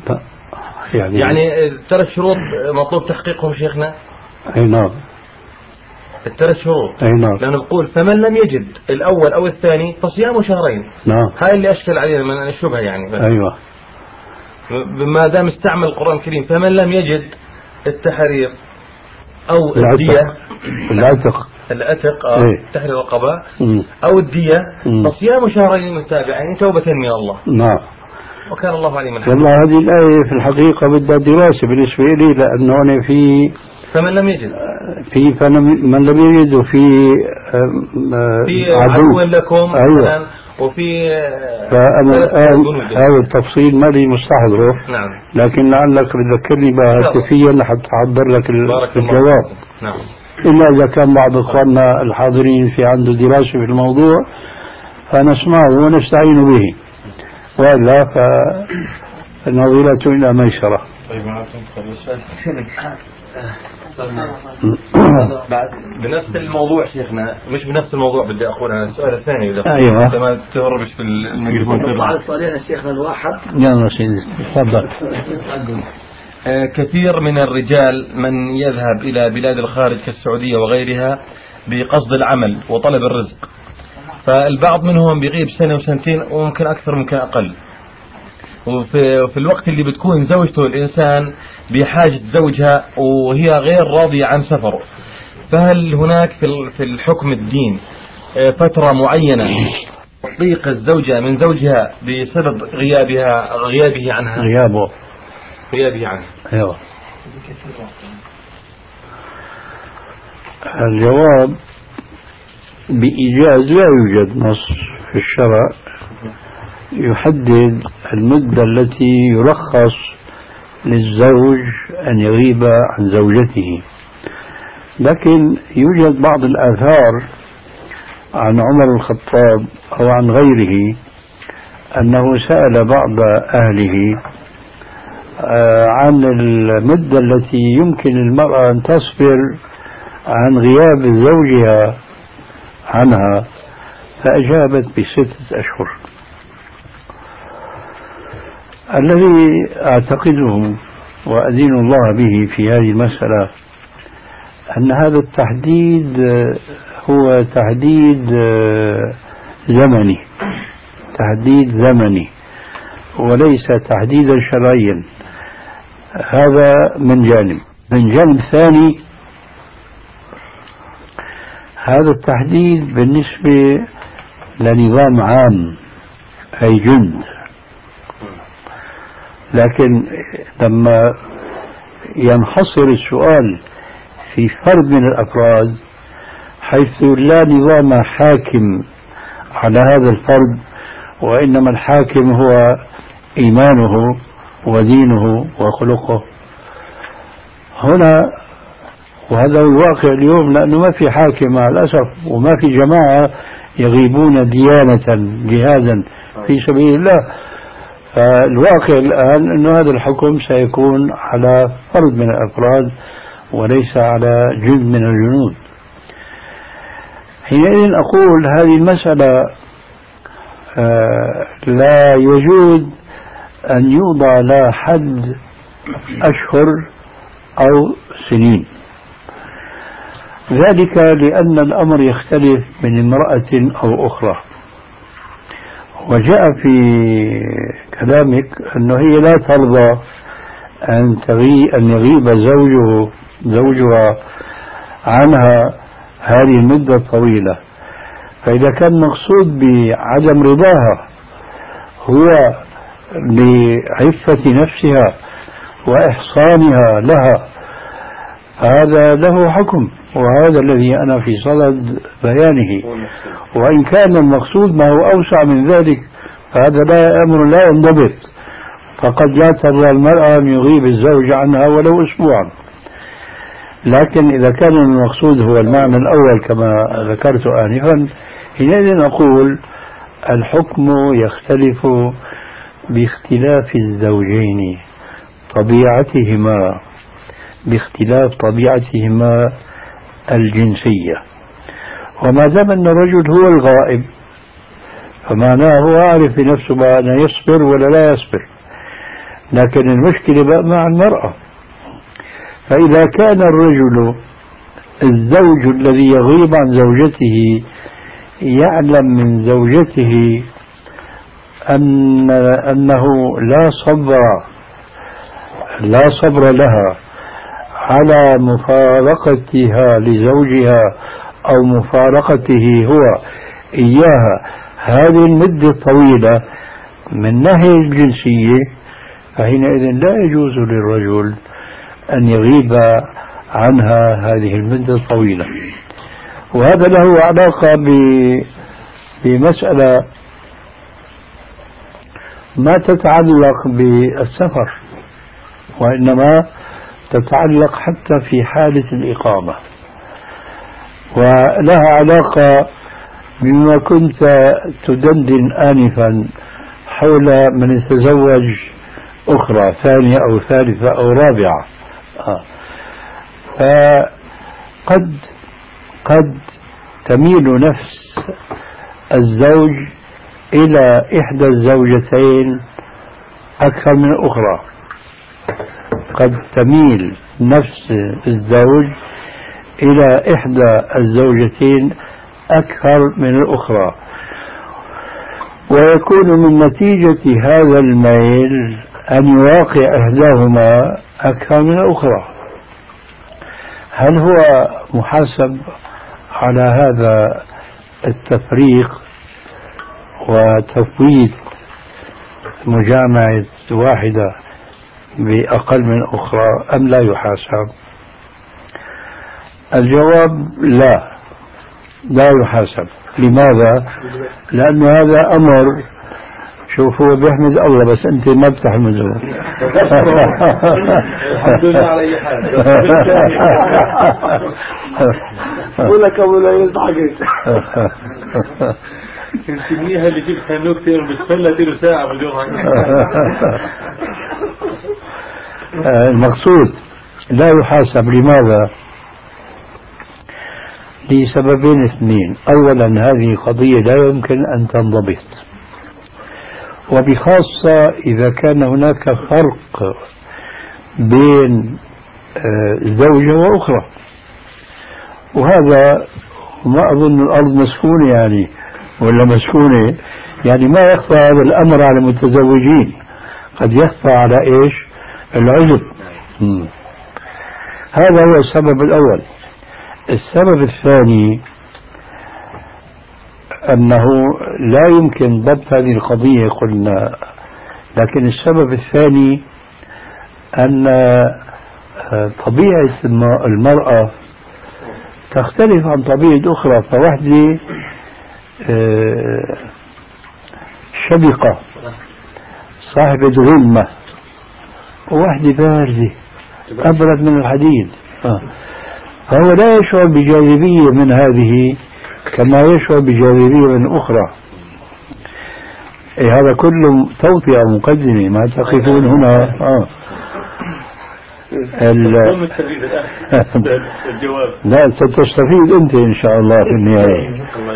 يعني 3 شروط مطلوب تحقيقهم شيخنا. أي نعم، 3 شروط. أي نعم. لأنه بقول فمن لم يجد الأول أو الثاني فصيام شهرين. نعم. هاي اللي أشكل علينا من الشبهة يعني. بس. أيوة. ما دام استعمل القرآن الكريم فمن لم يجد التحرير أو الدية، العتق تحرير الرقبة أو الدية، فصيام شهرين متتابعين توبة من الله. نعم. وكان الله عليما حكيما. والله هذه الآية في الحقيقة بدها دراسة بالنسبة لي، لأنه أنا في فمن لم يجد، من لم يجد وفي عدو لكم. أيوة. وفي فأنا الآن هذا التفصيل ما لي مستحضره. نعم. لكن لعلك تذكرني بها هاتفيا لحتى أحضر لك الجواب. نعم. إلا إذا كان بعض إخواننا الحاضرين في عنده دراسة في الموضوع فنسمعه ونستعين به، وإلا فالنظيرة إلى ميسرة. بنفس الموضوع شيخنا، مش بنفس الموضوع، بدي أقول أنا السؤال الثاني. أيوة. أنت ما تهربش في الميكروفون. على السؤالين الشيخنا الواحد. يلا سيدي تفضل. كثير من الرجال من يذهب إلى بلاد الخارج كالسعودية وغيرها بقصد العمل وطلب الرزق، فالبعض منهم بيغيب 1 وسنتين وممكن أكثر ممكن أقل، وفي الوقت اللي بتكون زوجته الإنسان بحاجة زوجها وهي غير راضية عن سفره، فهل هناك في الحكم الدين فترة معينة تطليق الزوجة من زوجها بسبب غيابه عنها؟ غيابه عنها. أيوة. الجواب بإيجاز لا يوجد نص في الشرع يحدد المدة التي يرخص للزوج أن يغيب عن زوجته، لكن يوجد بعض الآثار عن عمر الخطاب أو عن غيره أنه سأل بعض أهله عن المدة التي يمكن المرأة أن تصبر عن غياب زوجها عنها، فأجابت ب6 أشهر. الذي أعتقده وأدين الله به في هذه المسألة أن هذا التحديد هو تحديد زمني وليس تحديدا شرعيا. هذا من جانب ثاني، هذا التحديد بالنسبة لنظام عام أي جند، لكن لما ينحصر السؤال في فرد من الأفراد حيث لا نظام حاكم على هذا الفرد، وإنما الحاكم هو إيمانه ودينه وخلقه، هنا وهذا هو الواقع اليوم، لأنه ما في حاكم مع الأسف وما في جماعة يغيبون ديانة جهادا في سبيل الله. فالواقع الآن أن هذا الحكم سيكون على فرد من الأفراد وليس على جند من الجنود. حينئذ أقول هذه المسألة لا يجوز أن يوضع لها حد أشهر أو سنين، ذلك لأن الأمر يختلف من امرأة أو أخرى. وجاء في كلامك أنه هي لا ترضى أن يغيب زوجها عنها هذه المدة الطويلة. فإذا كان مقصود بعدم رضاها هو بعفة نفسها وإحصانها لها، هذا له حكم، وهذا الذي أنا في صدد بيانه. وإن كان المقصود ما هو أوسع من ذلك فهذا لا أمر لا ينضبط، فقد لا ترضى المرأة أن يغيب الزوج عنها ولو أسبوعا. لكن إذا كان المقصود هو المعنى الأول كما ذكرت آنفا، حينئذ نقول الحكم يختلف باختلاف الزوجين، باختلاف طبيعتهما الجنسية. وما دام أن الرجل هو الغائب فمعناه هو عارف بنفسه بقى أنه يصبر ولا لا يصبر، لكن المشكلة بقى مع المرأة. فإذا كان الرجل الزوج الذي يغيب عن زوجته يعلم من زوجته أنه لا صبر لها على مفارقتها لزوجها أو مفارقته هو إياها هذه المدة الطويلة من ناحية الجنسية، فحينئذ لا يجوز للرجل أن يغيب عنها هذه المدة الطويلة. وهذا له علاقة بمسألة ما تتعلق بالسفر، وإنما تتعلق حتى في حالة الإقامة، ولها علاقة بما كنت تدندن آنفا حول من يتزوج أخرى ثانية أو ثالثة أو رابعة. قد تميل نفس الزوج إلى إحدى الزوجتين أكثر من الأخرى، قد تميل نفس الزوج إلى إحدى الزوجتين أكثر من الأخرى، ويكون من نتيجة هذا الميل أن يواقع إحداهما أكثر من الأخرى. هل هو محاسب على هذا التفريق وتفويت مجامعة واحدة بأقل من أخرى أم لا يحاسب؟ الجواب لا يحاسب. لماذا؟ لأن هذا أمر، شوف هو بيحمد الله بس أنت ما بتحمده. الحمد لله على أي حال. ولك ولا يضحك. الكمية اللي جبتها نكتة بتخلى تلو ساعة باليوم. المقصود لا يحاسب. لماذا؟ لسببين اثنين. أولا هذه قضية لا يمكن أن تنضبط، وبخاصة إذا كان هناك فرق بين زوجة وأخرى، وهذا ما أظن الأرض مسكونة يعني ولا مسكونة، يعني ما يخفى هذا الأمر على المتزوجين، قد يخفى على إيش؟ العزب. هذا هو السبب الأول. السبب الثاني أنه لا يمكن ضبط هذه القضية قلنا، لكن السبب الثاني أن طبيعة المرأة تختلف عن طبيعة أخرى، فوحدة شبقة صاحبة غلمة ووحدة باردة أبرد من الحديد، فهو لا يشعر بجاذبية من هذه كما يشعر بجاذبية من أخرى. هذا كله توطئة مقدمة، ما تقفون هنا. لا ستستفيد أنت إن شاء الله في النهاية.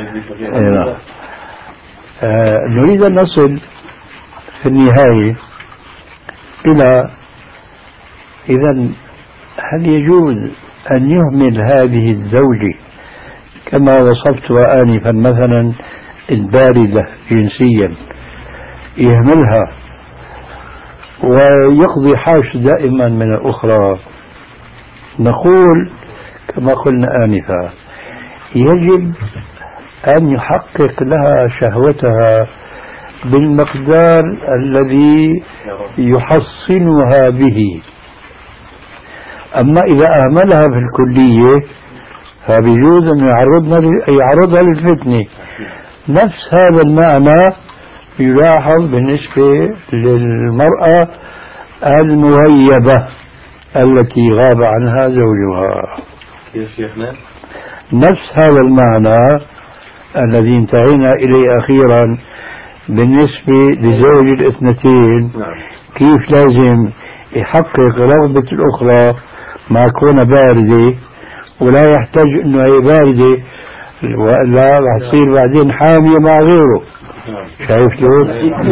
نريد أن نصل في النهاية إلى إذن هل يجوز أن يهمل هذه الزوجة كما وصفتها آنفا مثلا الباردة جنسيا، يهملها ويقضي حاجة دائما من الأخرى، نقول كما قلنا آنفا يجب أن يحقق لها شهوتها بالمقدار الذي يحصنها به. أما إذا أهملها في الكلية فبيجوز أن يعرضها للفتنة. نفس هذا المعنى يلاحظ بالنسبة للمرأة المغيبة التي غاب عنها زوجها. كيف شيخنا؟ نفس هذا المعنى الذي انتهينا إليه أخيرا بالنسبة لزوج الاثنتين، كيف لازم يحقق رغبة الأخرى مع كونها باردة، ولا يحتاج أنه هي باردة وإلا راح تصير بعدين حامية مع غيره. شايف شلون؟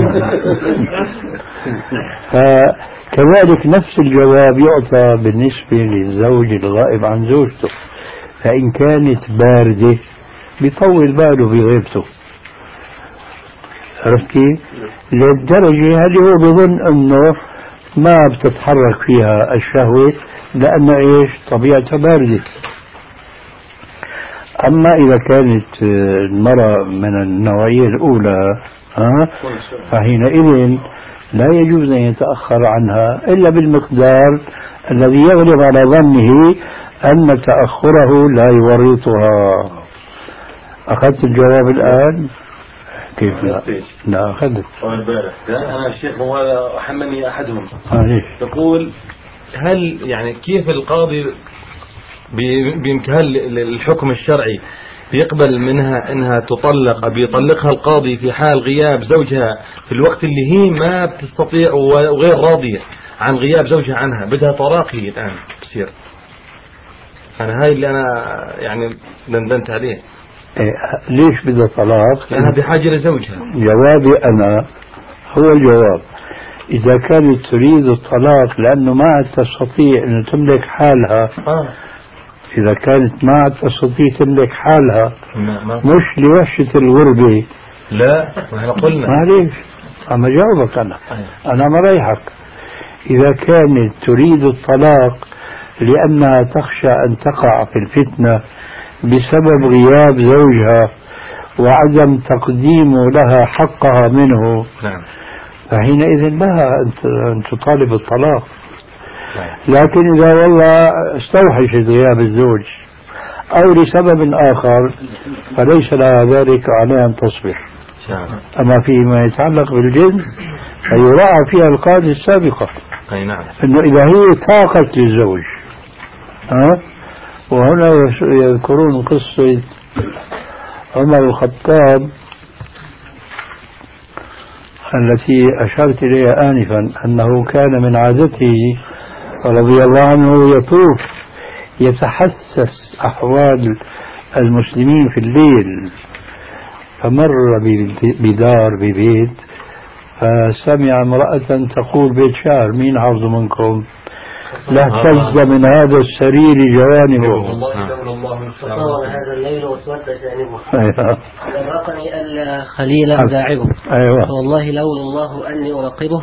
فكذلك نفس الجواب يعطى بالنسبة للزوج الغائب عن زوجته، فإن كانت باردة بيطول باله بغيبته. عرفت كيف؟ للدرجة هذه هو بظن أنه ما بتتحرك فيها الشهوة لأن إيش طبيعتها باردة. أما إذا كانت المرأة من النوعية الأولى فحينئذ لا يجوز أن يتأخر عنها إلا بالمقدار الذي يغلب على ظنه أن تأخره لا يورطها. أخذت الجواب الآن؟ كيف لا؟ لا أخذت. أنا الشيخ هو حملني أحدهم يقول هل يعني كيف القاضي هل الحكم الشرعي يقبل منها انها تطلق او يطلقها القاضي في حال غياب زوجها في الوقت اللي هي ما بتستطيع وغير راضية عن غياب زوجها عنها، بدها طلاق هي الآن بصير؟ أنا هاي اللي أنا يعني دندنت عليه. ليش بدها طلاق؟ لأنها بحاجة لزوجها. جوابي أنا هو الجواب، إذا كانت تريد الطلاق لأنه ما عاد تستطيع أن تملك حالها إذا كانت ما عاد تستطيع تملك حالها مش لوحشة الغربة. لا ما قلنا معليش أما جاوبك أنا مريحك. إذا كانت تريد الطلاق لأنها تخشى أن تقع في الفتنة بسبب غياب زوجها وعدم تقديمه لها حقها منه، فحينئذ لها أن تطالب الطلاق. لكن إذا والله استوحشت غياب الزوج أو لسبب آخر فليس لها ذلك عليها أن تصبر. أما فيما يتعلق بالجنس فيراعى فيها القاعدة السابقة أنه إذا هي طاقت للزوج وهنا يذكرون قصة عمر الخطاب التي أشرت إليها آنفا، أنه كان من عادته رضي الله عنه يطوف يتحسس أحوال المسلمين في الليل، فمر بدار ببيت فسمع امرأة تقول بيت شعر مين حافظ منكم؟ لا اهتز من هذا السرير جوانبه فطال هذا الليل واسود جانبه أدركني الخليل أداعبه والله لولا الله أني أراقبه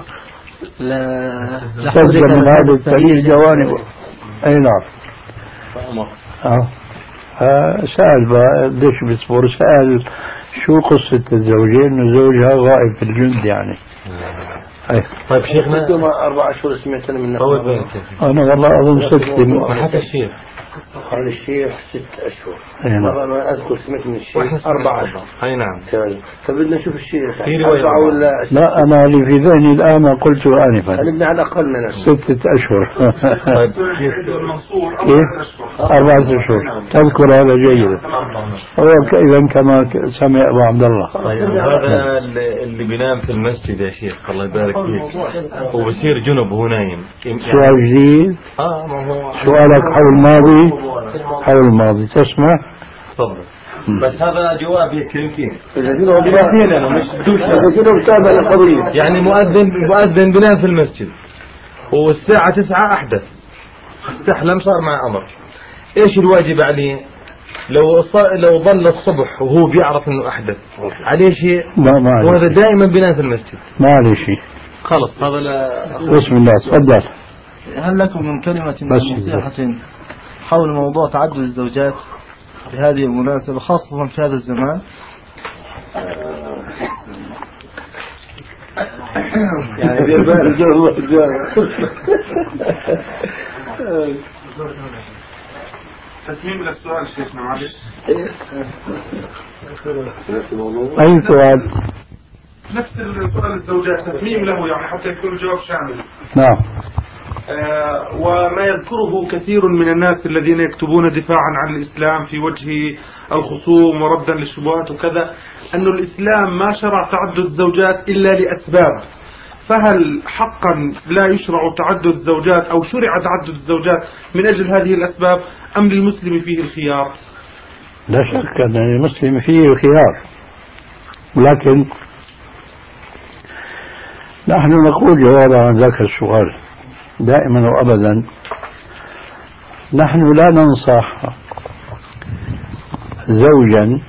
اهتز من هذا السرير جوانبه. أي نعم. سأل ليش بيصبر؟ سأل شو قصة الزوجين؟ إنه زوجها غائب في الجند يعني. طيب شيخنا 4 أشهر سمعت أنا منك. أنا والله أظن 6. ما حكى الشيخ قال الشيخ 6 أشهر. مرة ما أذكر سمعت من الشيخ 4 أشهر. أي نعم. فبدنا نشوف الشيخ 4 ولا لا. أنا اللي في ذهني الآن ما قلته آنفا نبني على الأقل من 6 أشهر. طيب كيف 4 أشهر تذكر هذا جيدا. هو إذا كما سمع أبو عبد الله. طيب هذا اللي بينام في المسجد يا شيخ الله يبارك فيك وبصير جنب وهو نايم. سؤال جديد. سؤالك حول الماضي تسمع؟ تفضل. بس هذا جواب يمكن يعني مؤذن بنام في المسجد والساعة 9 أحدث استحلم صار مع أمر، إيش الواجب عليه؟ لو ظل الصبح وهو بيعرف إنه أحدث عليه شيء؟ وهذا دائما بنام في المسجد ما عليه شيء. خلص هذا لا. بسم الله تفضل. هل لكم من كلمة نصيحة حول موضوع تعدد الزوجات في هذه المناسبة خاصة في هذا الزمان؟ يعني تسميم للسؤال شيخنا معلش. أي سؤال؟ نفس السؤال الزوجات تسميم له يعني حتى يكون الجواب شامل. نعم. وما يذكره كثير من الناس الذين يكتبون دفاعا عن الإسلام في وجه الخصوم وردا للشبهات وكذا، أن الإسلام ما شرع تعدد الزوجات إلا لأسباب، فهل حقا لا يشرع تعدد الزوجات أو شرع تعدد الزوجات من أجل هذه الأسباب أم للمسلم فيه الخيار؟ لا شك أن المسلم فيه الخيار، ولكن نحن نقول جوابا عن ذاك السؤال دائما وأبدا، نحن لا ننصح زوجا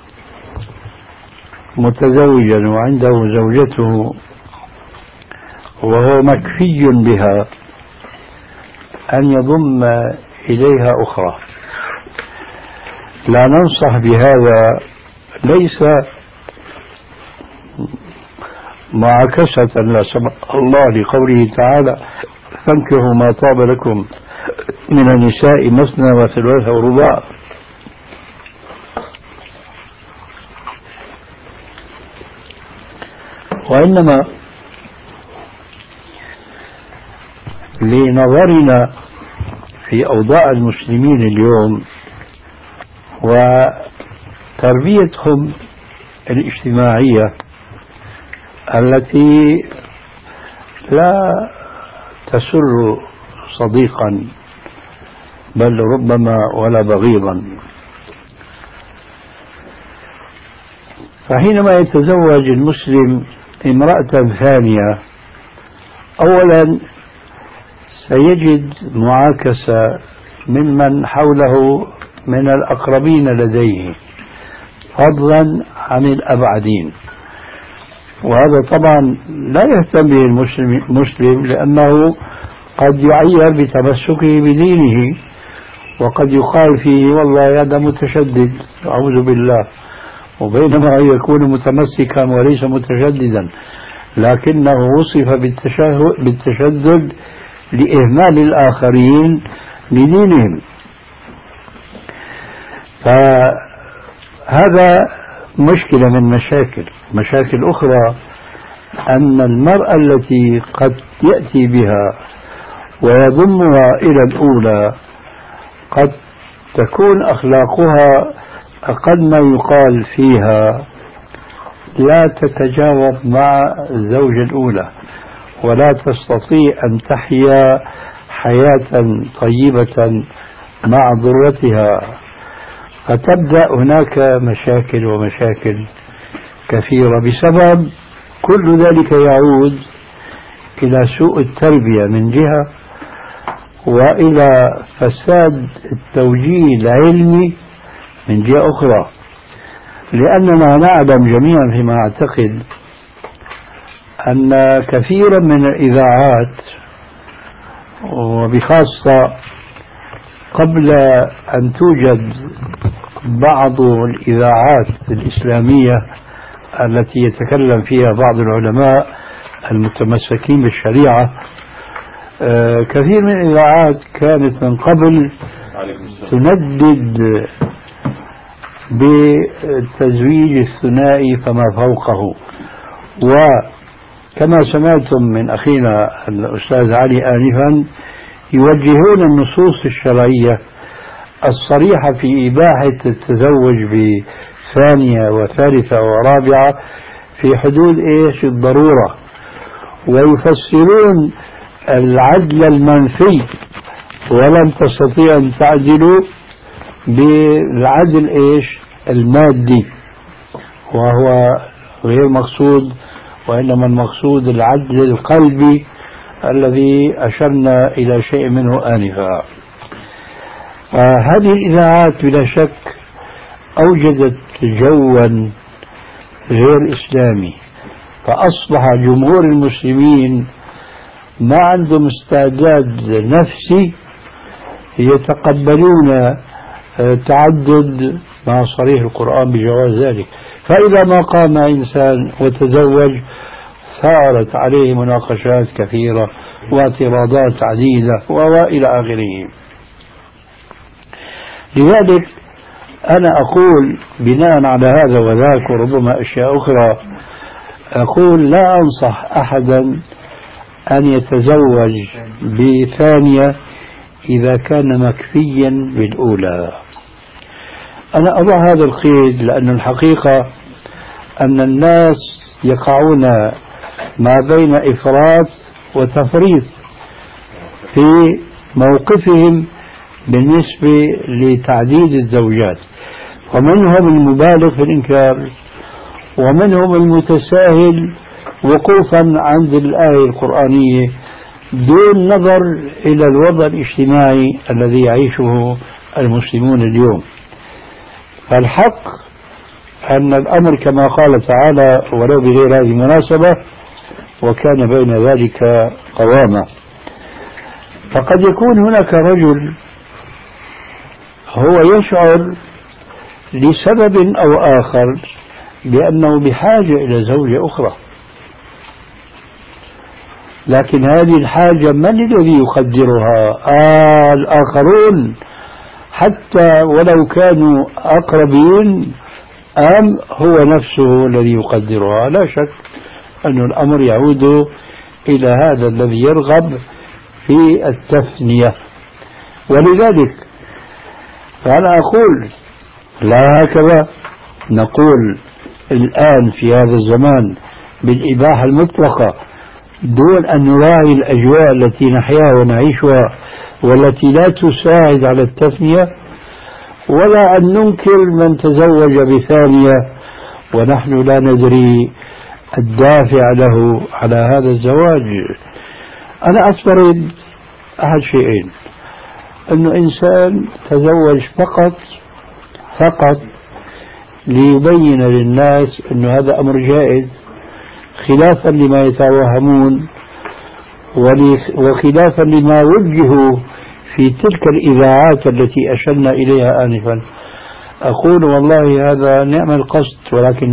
متزوجا وعنده زوجته وهو مكفي بها أن يضم إليها أخرى. لا ننصح بهذا، ليس معاكسة لا سمح الله لقوله تعالى فانكحوا ما طاب لكم من النساء مثنى وثلاث ورباع، وإنما لنظرنا في أوضاع المسلمين اليوم وتربيتهم الاجتماعية التي لا تسر صديقا بل ربما ولا بغيضا، فحينما يتزوج المسلم امرأة ثانية أولا سيجد معاكسة ممن حوله من الأقربين لديه فضلا عن الأبعدين، وهذا طبعا لا يهتم به المسلم لأنه قد يعير بتمسكه بدينه، وقد يقال فيه والله هذا متشدد أعوذ بالله، وبينما يكون متمسكا وليس متشددا، لكنه وصف بالتشدد لإهمال الآخرين لدينهم. فهذا مشكلة من مشاكل أخرى، أن المرأة التي قد يأتي بها ويضمها إلى الأولى قد تكون أخلاقها أقل ما يقال فيها لا تتجاوب مع الزوجة الأولى، ولا تستطيع أن تحيا حياة طيبة مع ذرتها، فتبدأ هناك مشاكل كثيرة بسبب كل ذلك يعود إلى سوء التربية من جهة، وإلى فساد التوجيه العلمي من جهة أخرى، لأننا نعلم جميعا فيما أعتقد أن كثيرا من الإذاعات وبخاصة قبل أن توجد بعض الإذاعات الإسلامية التي يتكلم فيها بعض العلماء المتمسكين بالشريعة، كثير من الإذاعات كانت من قبل تندد بالتزويج الثنائي فما فوقه، وكما سمعتم من أخينا الأستاذ علي آنفا يوجهون النصوص الشرعية الصريحة في إباحة التزوج بثانية وثالثة ورابعة في حدود الضرورة، ويفسرون العدل المنفي ولن تستطيع أن تعدلوا بالعدل المادي، وهو غير مقصود، وإنما المقصود العدل القلبي الذي أشرنا إلى شيء منه آنفا. هذه الإذاعات بلا شك أوجدت جوا غير إسلامي، فأصبح جمهور المسلمين ما عندهم استعداد نفسي يتقبلون تعدد مع صريح القرآن بجواز ذلك. فإذا ما قام إنسان وتزوج ثارت عليه مناقشات كثيرة واعتراضات عديدة وإلى آخره. لذلك أنا أقول بناء على هذا وذاك وربما أشياء أخرى، أقول لا أنصح أحدا أن يتزوج بثانية إذا كان مكفيا بالأولى. أنا أضع هذا القيد لأن الحقيقة أن الناس يقعون ما بين إفراط وتفريط في موقفهم بالنسبة لتعديد الزوجات، ومنهم المبالغ في الإنكار ومنهم المتساهل وقوفا عند الآية القرآنية دون نظر إلى الوضع الاجتماعي الذي يعيشه المسلمون اليوم. فالحق أن الأمر كما قال تعالى ولو بغير هذه المناسبة وكان بين ذلك قواما. فقد يكون هناك رجل هو يشعر لسبب أو آخر بأنه بحاجة إلى زوجة أخرى، لكن هذه الحاجة من الذي يقدرها؟ الآخرون حتى ولو كانوا أقربين، أم هو نفسه الذي يقدرها؟ لا شك أن الأمر يعود إلى هذا الذي يرغب في التثنية. ولذلك فأنا أقول لا هكذا نقول الآن في هذا الزمان بالإباحة المطلقة دون أن نراعي الأجواء التي نحياها ونعيشها والتي لا تساعد على التثنية، ولا أن ننكر من تزوج بثانية ونحن لا ندري الدافع له على هذا الزواج. أنا أفترض أحد شيئين: أنه إنسان تزوج فقط ليبين للناس أنه هذا أمر جائز، خلافا لما يتوهمون وخلافا لما وجهوا في تلك الإذاعات التي أشرنا إليها آنفا. أقول والله هذا نعم القصد، ولكن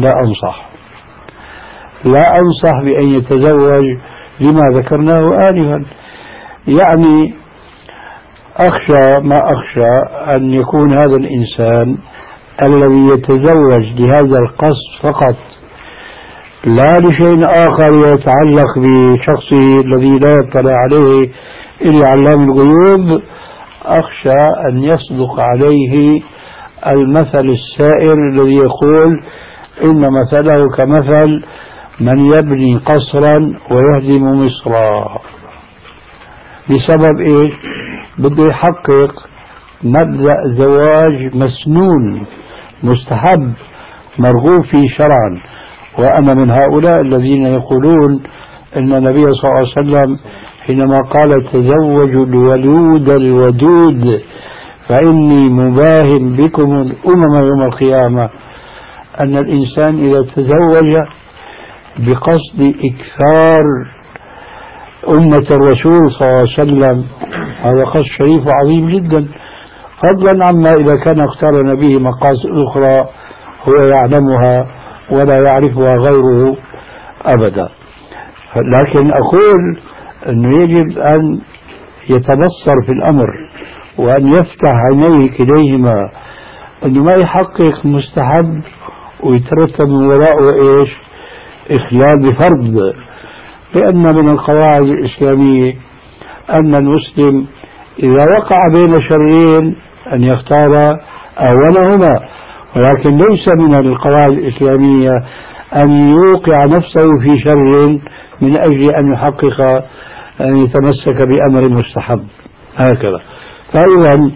لا أنصح بأن يتزوج لما ذكرناه آنفا. يعني أخشى ما أخشى أن يكون هذا الإنسان الذي يتزوج لهذا القصد فقط لا لشيء آخر يتعلق بشخصه الذي لا يطلع عليه إلا علام الغيوب، أخشى أن يصدق عليه المثل السائر الذي يقول إن مثله كمثل من يبني قصرا ويهدم مصرا. بسبب إيش؟ بده يحقق مبدأ زواج مسنون مستحب مرغوب فيه شرعا. وأنا من هؤلاء الذين يقولون أن النبي صلى الله عليه وسلم حينما قال تزوجوا الولود الودود فإني مباهم بكم الأمم يوم القيامة، أن الإنسان إذا تزوج بقصد إكثار أمة الرسول صلى الله عليه وسلم هذا قصد شريف وعظيم جدا، فضلا عما إذا كان اقترن به مقاصد أخرى هو يعلمها ولا يعرفها غيره أبدا. لكن أقول أنه يجب أن يتبصر في الأمر وأن يفتح عينيه كليهما، أنه ما يحقق مستحب ويترتب من وراءه إيش؟ إخلال بفرض. لأن من القواعد الإسلامية أن المسلم إذا وقع بين شرين أن يختار أولهما، ولكن ليس من القواعد الإسلامية أن يوقع نفسه في شر من أجل أن يحقق أن يتمسك بأمر مستحب هكذا. فأيضا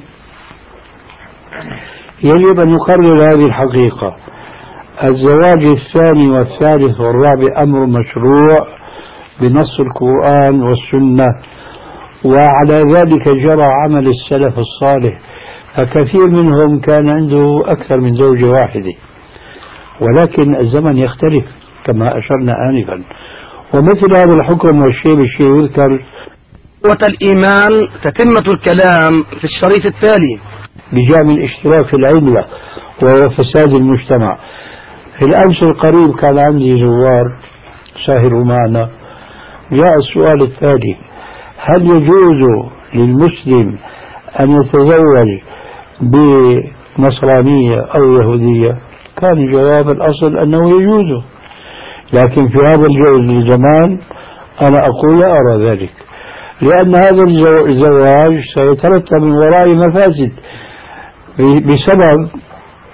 يجب أن نقرر هذه الحقيقة: الزواج الثاني والثالث والرابع أمر مشروع بنص القرآن والسنة، وعلى ذلك جرى عمل السلف الصالح، فكثير منهم كان عنده أكثر من زوجة واحدة. ولكن الزمن يختلف، كما أشرنا آنفا. ومثل هذا الحكم والشيء بالشيء يذكر الإيمان تتمة الكلام في الشريط التالي بجانب الاشتراك في العلة وهو فساد المجتمع. في الأمس القريب كان عندي زوار ساهروا معنا، جاء السؤال التالي: هل يجوز للمسلم أن يتزوج بنصرانية أو يهودية؟ كان جواب الأصل أنه يجوز، لكن في هذا الزمان أنا أقول لا أرى ذلك، لأن هذا الزواج سيترتب من وراء مفاسد بسبب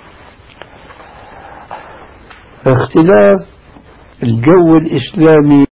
اختلاف الجو الإسلامي